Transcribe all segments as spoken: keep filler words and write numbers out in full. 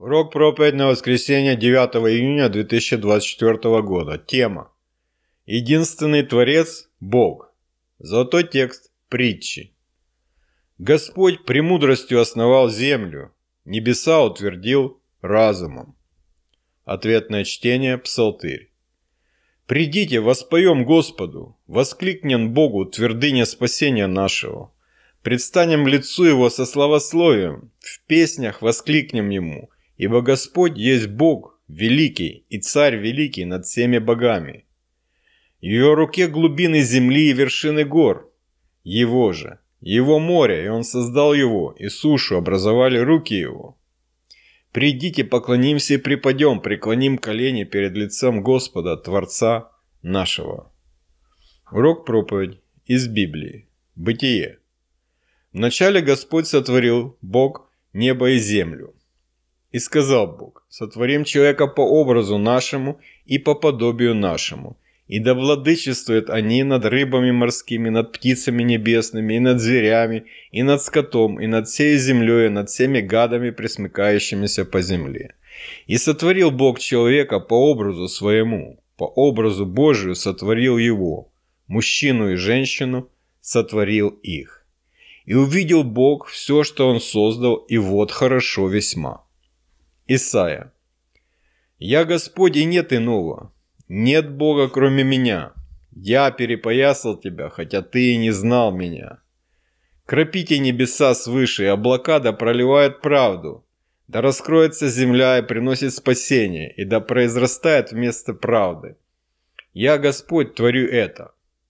Урок проповедь на воскресенье девятого июня две тысячи двадцать четвёртого года. Тема: Единственный Творец – Бог. Золотой текст притчи. Господь премудростью основал землю, небеса утвердил разумом. Ответное чтение, Псалтырь. «Придите, воспоем Господу, воскликнем Богу твердыня спасения нашего. Предстанем лицу Его со славословием, в песнях воскликнем Ему, ибо Господь есть Бог великий и Царь великий над всеми богами. В Его руке глубины земли и вершины гор, Его же, Его море, и Он создал его, и сушу образовали руки Его. Придите, поклонимся и припадем, преклоним колени перед лицом Господа, Творца нашего». Урок проповедь из Библии. Бытие. Вначале Господь сотворил Бог небо и землю. И сказал Бог: «Сотворим человека по образу нашему и по подобию нашему, и да владычествуют они над рыбами морскими, над птицами небесными, и над зверями, и над скотом, и над всей землей, и над всеми гадами, пресмыкающимися по земле. И сотворил Бог человека по образу своему, по образу Божию сотворил его, мужчину и женщину сотворил их. И увидел Бог все, что Он создал, и вот хорошо весьма». Исайя. «Я Господь, и нет иного. Нет Бога, кроме меня. Я перепоясал тебя, хотя ты и не знал меня. Кропите небеса свыше, и облака да проливают правду. Да раскроется земля и приносит спасение, и да произрастает вместо правды. Я Господь творю это.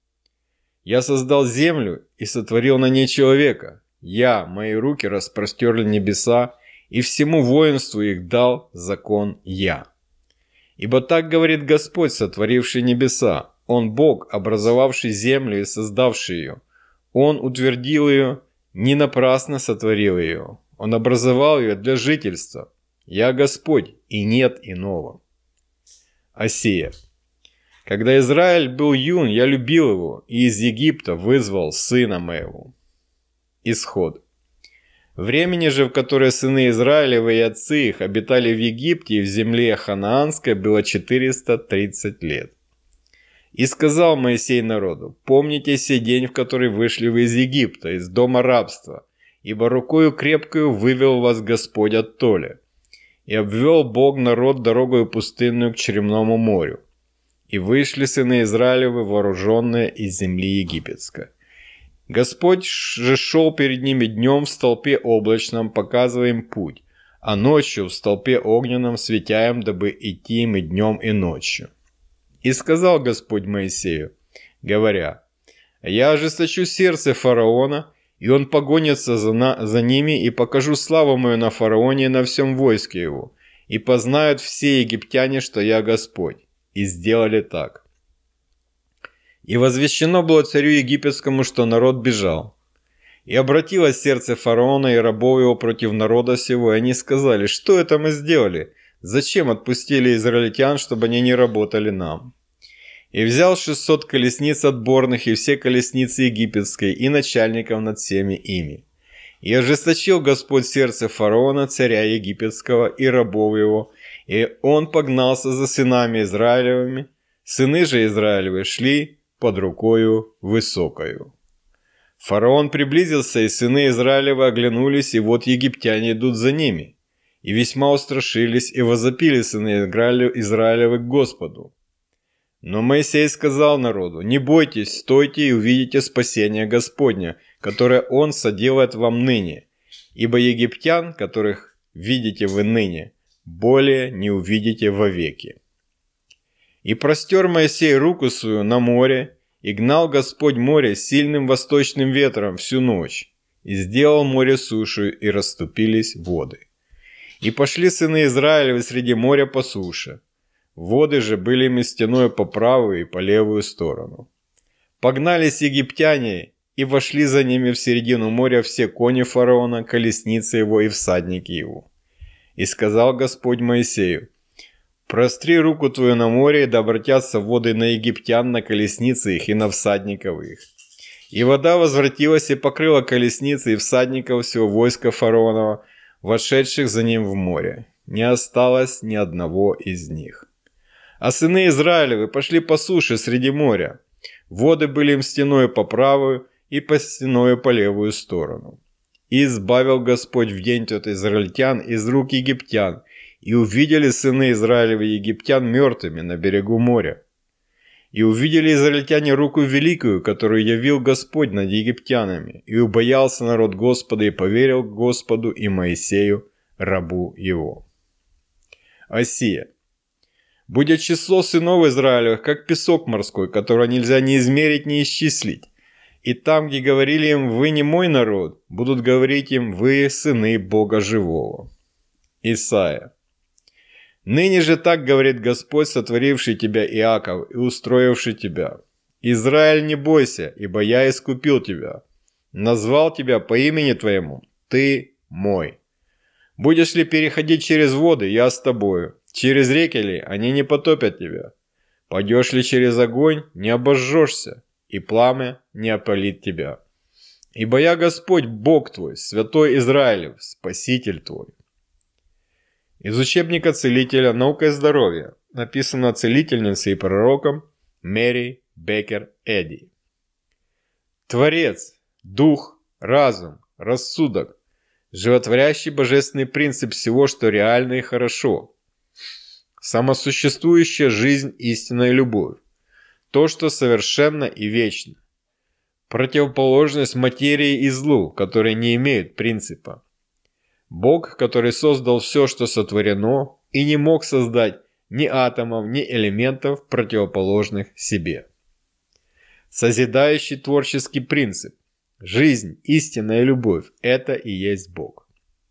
Я создал землю и сотворил на ней человека. Я, мои руки распростерли небеса, и всему воинству их дал закон я. Ибо так говорит Господь, сотворивший небеса. Он Бог, образовавший землю и создавший ее. Он утвердил ее, не напрасно сотворил ее. Он образовал ее для жительства. Я Господь, и нет иного». Осия. «Когда Израиль был юн, я любил его, и из Египта вызвал сына моего». Исход. «Времени же, в которое сыны Израилевы и отцы их обитали в Египте и в земле ханаанской, было четыреста тридцать лет. И сказал Моисей народу: помните сей день, в который вышли вы из Египта, из дома рабства, ибо рукою крепкою вывел вас Господь оттоле. И обвел Бог народ дорогою пустынную к Черемному морю. И вышли сыны Израилевы, вооруженные из земли египетской. Господь же шел перед ними днем в столпе облачном, показывая им путь, а ночью в столпе огненном, светя им, дабы идти им и днем, и ночью. И сказал Господь Моисею, говоря: я ожесточу сердце фараона, и он погонится за, на, за ними, и покажу славу мою на фараоне и на всем войске его, и познают все египтяне, что я Господь». И сделали так. И возвещено было царю египетскому, что народ бежал. И обратилось сердце фараона и рабов его против народа сего, и они сказали: что это мы сделали? Зачем отпустили израильтян, чтобы они не работали нам? И взял шестьсот колесниц отборных и все колесницы египетской, и начальников над всеми ими. И ожесточил Господь сердце фараона, царя египетского, и рабов его, и он погнался за сынами Израилевыми. Сыны же Израилевы шли под рукою высокою. Фараон приблизился, и сыны Израилевы оглянулись, и вот египтяне идут за ними. И весьма устрашились, и возопили сыны Израилевы к Господу. Но Моисей сказал народу: не бойтесь, стойте и увидите спасение Господня, которое Он соделает вам ныне, ибо египтян, которых видите вы ныне, более не увидите вовеки. И простер Моисей руку свою на море, и гнал Господь море сильным восточным ветром всю ночь, и сделал море сушу, и расступились воды. И пошли сыны Израилевы среди моря по суше. Воды же были им стеною по правую и по левую сторону. Погнались египтяне, и вошли за ними в середину моря все кони фараона, колесницы его и всадники его. И сказал Господь Моисею: простри руку твою на море, и да обратятся воды на египтян, на колесницы их и на всадников их. И вода возвратилась и покрыла колесницы и всадников всего войска фараонова, вошедших за ним в море. не осталось ни одного из них. А сыны Израилевы пошли по суше среди моря. Воды были им стеною по правую и по стеною по левую сторону. И избавил Господь в день тот израильтян из рук египтян, и увидели сыны Израилевы египтян мертвыми на берегу моря. И увидели израильтяне руку великую, которую явил Господь над египтянами, и убоялся народ Господа, и поверил Господу и Моисею, рабу его. Осия. Будет число сынов Израилевых, как песок морской, которого нельзя ни измерить, ни исчислить. И там, где говорили им «Вы не мой народ», будут говорить им «Вы сыны Бога живого». Исайя. «Ныне же так говорит Господь, сотворивший тебя, Иаков, и устроивший тебя. Израиль, не бойся, ибо я искупил тебя. Назвал тебя по имени твоему, ты мой. Будешь ли переходить через воды, я с тобою. Через реки ли, они не потопят тебя. Пойдешь ли через огонь, не обожжешься, и пламя не опалит тебя. Ибо я Господь, Бог твой, святой Израилев, Спаситель твой». Из учебника целителя «Наука и здоровье», написано целительницей и пророком Мэри Беккер Эдди. Творец, дух, разум, рассудок, животворящий божественный принцип всего, что реально и хорошо, самосуществующая жизнь, истинная любовь, то, что совершенно и вечно, противоположность материи и злу, которые не имеют принципа. Бог, который создал все, что сотворено, и не мог создать ни атомов, ни элементов, противоположных себе. Созидающий творческий принцип. Жизнь, истинная любовь – это и есть Бог.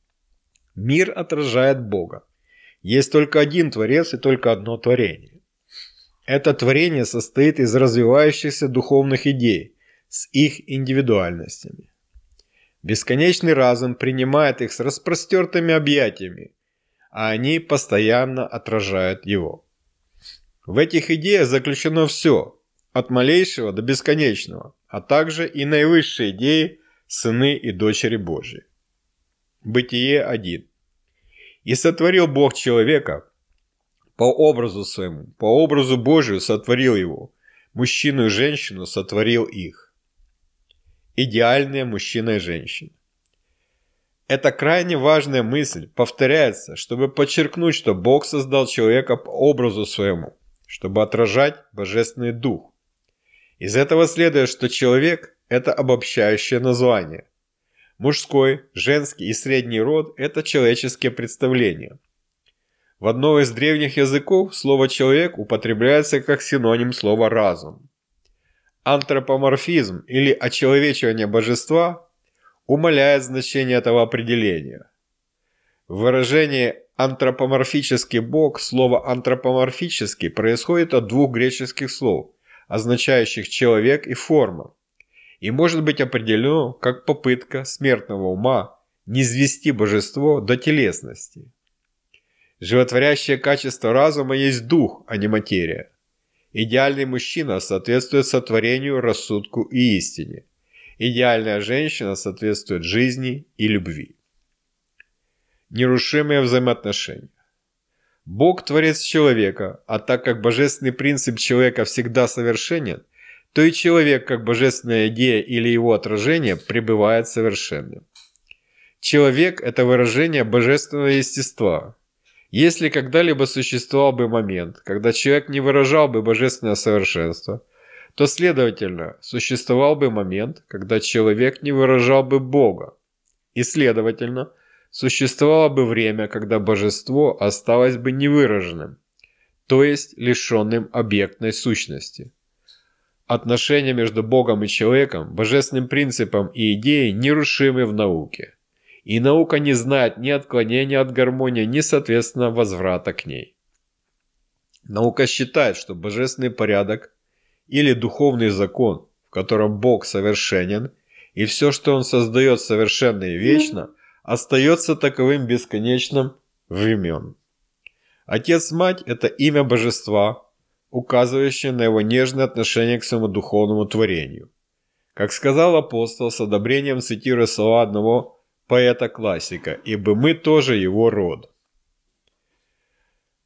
Мир отражает Бога. Есть только один Творец и только одно творение. Это творение состоит из развивающихся духовных идей с их индивидуальностями. Бесконечный разум принимает их с распростертыми объятиями, а они постоянно отражают его. В этих идеях заключено все, от малейшего до бесконечного, а также и наивысшие идеи сыны и дочери Божьи. Бытие один. «И сотворил Бог человека по образу своему, по образу Божию сотворил его, мужчину и женщину сотворил их». Идеальные мужчина и женщина. Эта крайне важная мысль повторяется, чтобы подчеркнуть, что Бог создал человека по образу своему, чтобы отражать Божественный Дух. Из этого следует, что человек – это обобщающее название. Мужской, женский и средний род – это человеческие представления. В одном из древних языков слово «человек» употребляется как синоним слова «разум». Антропоморфизм или очеловечивание божества умаляет значение этого определения. В выражении «антропоморфический Бог» слово «антропоморфический» происходит от двух греческих слов, означающих «человек» и «форма», и может быть определено как попытка смертного ума низвести божество до телесности. Животворящее качество разума есть дух, а не материя. Идеальный мужчина соответствует сотворению, рассудку и истине. Идеальная женщина соответствует жизни и любви. Нерушимые взаимоотношения. Бог – творец человека, а так как божественный принцип человека всегда совершенен, то и человек, как божественная идея или его отражение, пребывает совершенным. Человек – это выражение божественного естества. Если когда-либо существовал бы момент, когда человек не выражал бы божественное совершенство, то, следовательно, существовал бы момент, когда человек не выражал бы Бога. И, следовательно, существовало бы время, когда божество осталось бы невыраженным, то есть лишенным объектной сущности. Отношения между Богом и человеком, божественным принципом и идеей нерушимы в науке. И наука не знает ни отклонения от гармонии, ни, соответственно, возврата к ней. Наука считает, что божественный порядок или духовный закон, в котором Бог совершенен, и все, что Он создает совершенно и вечно, остается таковым бесконечным времен. Отец-мать – это имя божества, указывающее на его нежное отношение к своему духовному творению. Как сказал апостол, с одобрением цитируя слова одного поэта-классика, «Ибо мы тоже его род».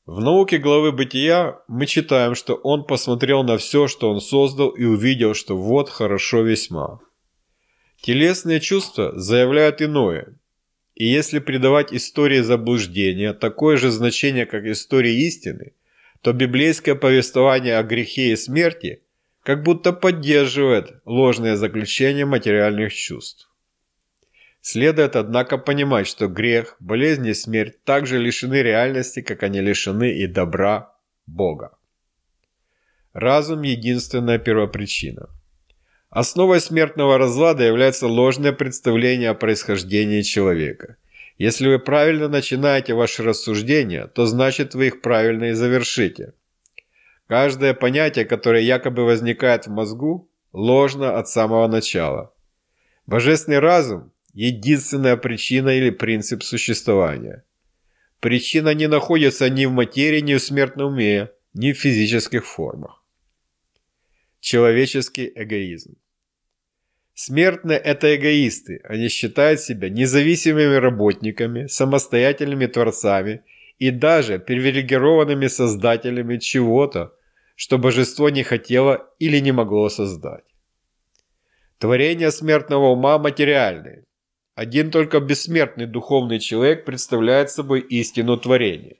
В науке главы Бытия мы читаем, что он посмотрел на все, что он создал, и увидел, что вот хорошо весьма. Телесные чувства заявляют иное. И если придавать истории заблуждения такое же значение, как истории истины, то библейское повествование о грехе и смерти как будто поддерживает ложное заключение материальных чувств. Следует, однако, понимать, что грех, болезнь и смерть также лишены реальности, как они лишены и добра Бога. Разум – единственная первопричина. Основой смертного разлада является ложное представление о происхождении человека. Если вы правильно начинаете ваши рассуждения, то значит вы их правильно и завершите. Каждое понятие, которое якобы возникает в мозгу, ложно от самого начала. Божественный разум – единственная причина или принцип существования. Причина не находится ни в материи, ни в смертном уме, ни в физических формах. Человеческий эгоизм. Смертные – это эгоисты. Они считают себя независимыми работниками, самостоятельными творцами и даже привилегированными создателями чего-то, что божество не хотело или не могло создать. Творения смертного ума материальные. Один только бессмертный духовный человек представляет собой истину творения.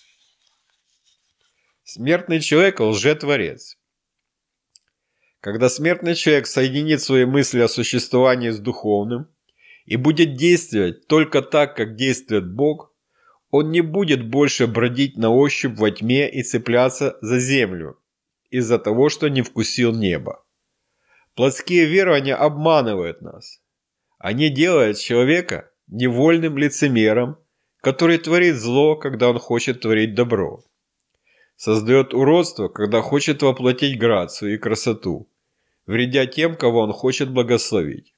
Смертный человек – лжетворец. Когда смертный человек соединит свои мысли о существовании с духовным и будет действовать только так, как действует Бог, он не будет больше бродить на ощупь во тьме и цепляться за землю из-за того, что не вкусил небо. Плотские верования обманывают нас. Они делают человека невольным лицемером, который творит зло, когда он хочет творить добро. Создает уродство, когда хочет воплотить грацию и красоту, вредя тем, кого он хочет благословить.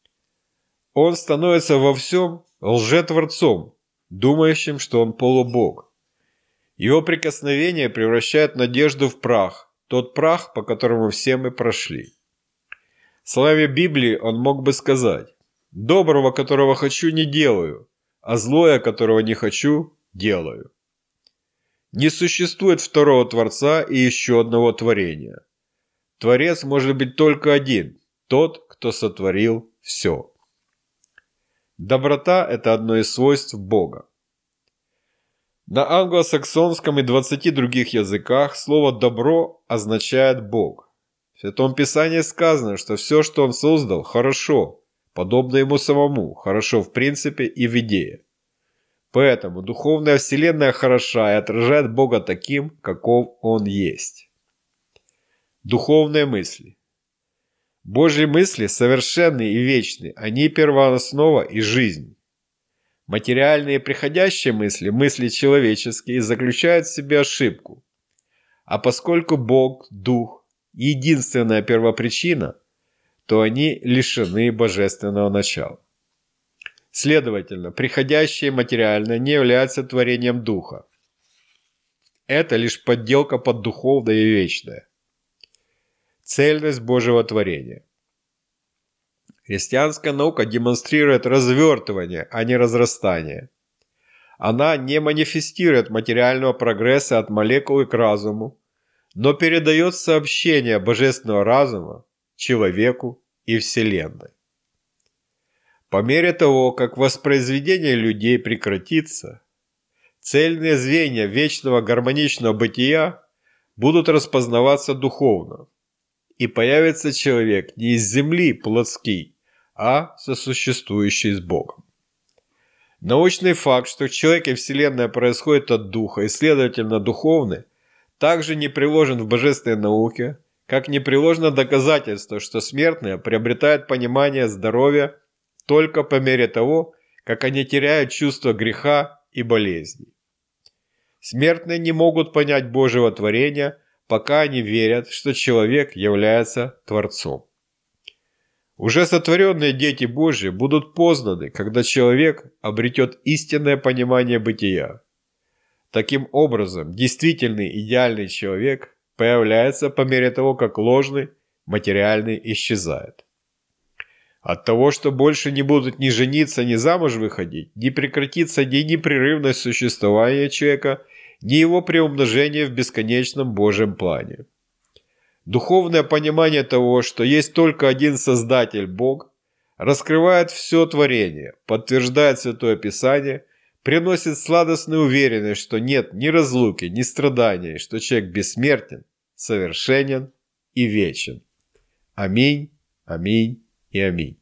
Он становится во всем лжетворцом, думающим, что он полубог. Его прикосновение превращает надежду в прах, тот прах, по которому все мы прошли. Словами Библии он мог бы сказать: «Доброго, которого хочу, не делаю, а злое, которого не хочу, делаю». Не существует второго Творца и еще одного творения. Творец может быть только один – тот, кто сотворил все. Доброта – это одно из свойств Бога. На англосаксонском и двадцати других языках слово «добро» означает «Бог». В Святом Писании сказано, что все, что Он создал, хорошо, подобно Ему самому, хорошо в принципе и в идее. Поэтому духовная вселенная хороша и отражает Бога таким, каков Он есть. Духовные мысли. Божьи мысли совершенны и вечны, они первооснова и жизнь. Материальные и приходящие мысли, мысли человеческие, заключают в себе ошибку. А поскольку Бог, Дух, единственная первопричина, то они лишены божественного начала. Следовательно, приходящее материальное не является творением Духа. Это лишь подделка под духовное и вечное. Цельность Божьего творения. Христианская наука демонстрирует развертывание, а не разрастание. Она не манифестирует материального прогресса от молекулы к разуму, но передает сообщение божественного разума человеку и Вселенной. По мере того, как воспроизведение людей прекратится, цельные звенья вечного гармоничного бытия будут распознаваться духовно, и появится человек не из земли плотский, а сосуществующий с Богом. Научный факт, что в человеке Вселенная происходит от Духа и, следовательно, духовны, также не приложен в божественной науке, как не приложено доказательство, что смертные приобретают понимание здоровья только по мере того, как они теряют чувство греха и болезней. Смертные не могут понять Божьего творения, пока они верят, что человек является Творцом. Уже сотворенные дети Божьи будут познаны, когда человек обретет истинное понимание бытия. Таким образом, действительный идеальный человек появляется по мере того, как ложный, материальный исчезает. От того, что больше не будут ни жениться, ни замуж выходить, не прекратится ни непрерывность существования человека, ни его приумножение в бесконечном Божьем плане. Духовное понимание того, что есть только один Создатель Бог, раскрывает все творение, подтверждает Святое Писание, приносит сладостную уверенность, что нет ни разлуки, ни страданий, что человек бессмертен, совершенен и вечен. Аминь, аминь и аминь.